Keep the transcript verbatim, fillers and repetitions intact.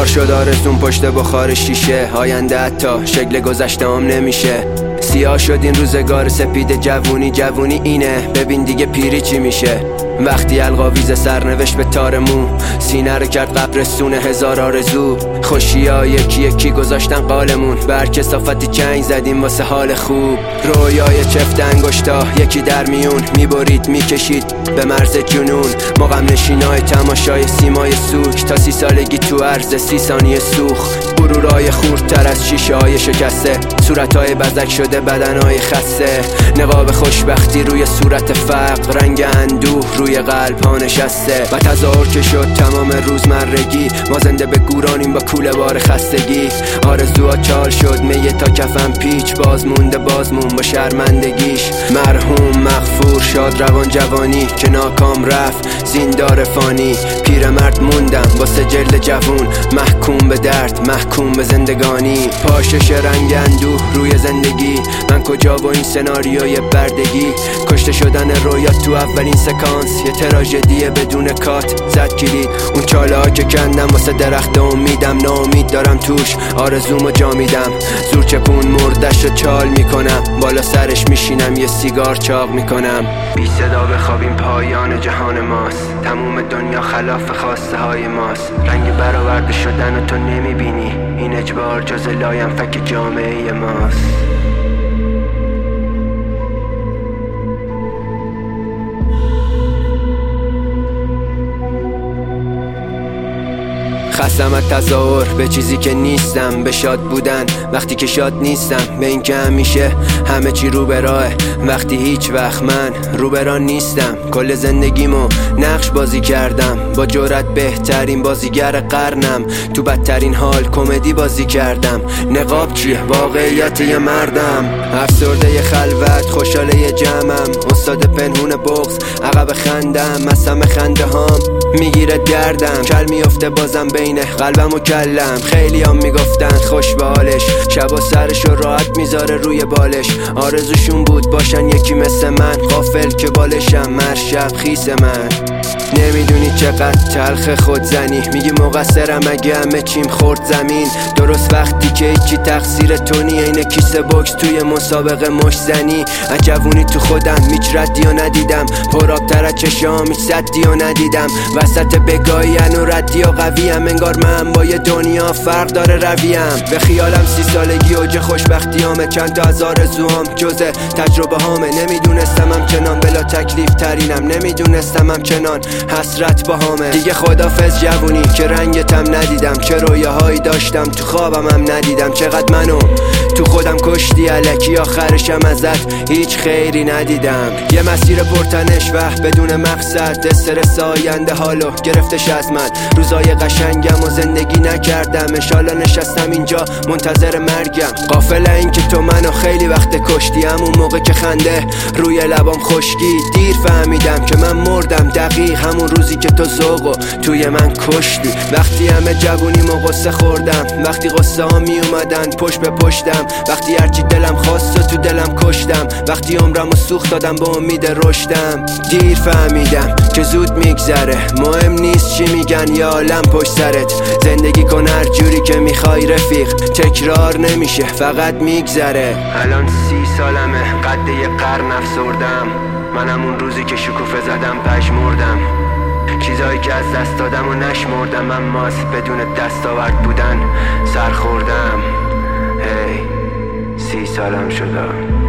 شد آرزون پشت بخار شیشه، آینده حتی شکل گذشته‌ام نمیشه. سیاه شد این روزگار سپید جوونی، جوونی اینه ببین دیگه پیری چی میشه. وقتی القاویز سرنوشت به تار مو، سینه رو کرد قبرستون هزار آرزو. خوشیا یکی یکی گذاشتن قالمون، بر کثافتی چنگ زدیم واسه حال خوب. رویای چفت انگشتا یکی در میون، میبرید میکشید به مرز جنون. مقام نشینای تماشای سیمای سوک، تا سی سالگی تو عرض سی ثانیه سوخ. غرورای خوردتر از شیشه های شکسته، صورتهای بزک شده بدنهای خسته. نقاب خوشبختی روی صورت فقر، رنگ اندوه روی قلب ها نشسته. و تظاهر که شد تمام روزمرگی، ما زنده به گورانیم با کوله بار خستگی. آرزوها چال شد میه تا کفم پیچ، باز مونده بازمون با شرمندگیش. مرحوم مغفور شاد روان جوانی که ناکام رفت زیندار فانی. پیرمرد موندم با سجل جوون، محکوم به درد محکوم به زندگانی. پاشش رنگ اندوه روی زندگی، من کجا و این سناریوی بردگی. کشته شدن رویا تو اولین سکانس، یه تراژدی بدون کات زد کلید. اون چاله ها که کندم واسه درخت امیدم، ناامید دارم توش آرزومو جا میدم. زور چپون مردش رو چال میکنم، بالا سرش میشینم یه سیگار چاق میکنم. بی صدا بخوابیم پایان جهان ماست، تموم دنیا خلاف خواسته های ماست. رنگ برآورده شدن و تو نمیبینی، این اجبار جز لایم فک جامعه ماست. خستم از تظاهر به چیزی که نیستم، به شاد بودن وقتی که شاد نیستم. به این که همیشه همه چی رو به راهه، وقتی هیچ وقت من رو به راه نیستم. کل زندگیمو نقش بازی کردم، با جرأت بهترین بازیگر قرنم. تو بدترین حال کمدی بازی کردم. نقاب چیه؟ واقعیت یه مردم. افسرده یه خلوت خوشحاله یه جمعم، استاد پنهون بغض عقب خندم. از همه خنده هام میگیره دردم، کل میفته بازم بین قلبم و کلم. خیلی هم میگفتن خوش به حالش، شبا سرشو راحت میذاره روی بالش. آرزوشون بود باشن یکی مثل من، غافل که بالشم مر شب خیس من. نمیدونی چقدر تلخ خودزنی، میگی مقصرم اگه همه چیم خورد زمین. درست وقتی که هیچی تقصیر تو نی، اینه کیسه بوکس توی مسابقه مش زنی. عجبونی تو خودم هیچ ردی و ندیدم، پرآبتر از چشام هیچ سدی و ندیدم. وسط بگاهی و ردی و قویم، انگار من با یه دنیا فرق داره رویم. به خیالم سی سالگی اوج خوشبختیامه، چند تا از آرزوام جزء تجربه هامه. نمیدونستم همچنان بلا تکلیف ترینم، نمیدونستم همچنان حسرت با همه. دیگه خدافظ جوونی که رنگتم ندیدم، چه رویاهایی داشتم تو خوابم هم ندیدم. چقدر منو تو خودم کشتی الکی، آخرشم ازت هیچ خیری ندیدم. یه مسیر پرتنش و بدون مقصد، استرس آینده حالو گرفتش از من. روزای قشنگم و زندگی نکردم، انشالله نشستم اینجا منتظر مرگم. غافل این که تو منو خیلی وقت کشتی، همون موقع که خنده روی لبام خشکی. دیر فهمیدم که من مردم دقیق همون روزی که تو ذوقو توی من کشتی. وقتی همه جوونیمو قصه خوردم، وقتی قصه ها می اومدن پشت به پشتم. وقتی هرچی دلم خواست و تو دلم کشتم، وقتی عمرمو سوخت دادم به امید رشدم. دیر فهمیدم که زود میگذره، مهم نیست چی میگن یا عالم پشت سرت. زندگی کن هر جوری که میخوای رفیق، تکرار نمیشه فقط میگذره. الان سی سالمه، قد یه قرن افسردم. منم اون روزی که شکوفه زدم پژمردم، چیزایی که از دست دادم و نشمردم. اما از بدون دستاورد بودن سر خوردم. هی سی سالم شده.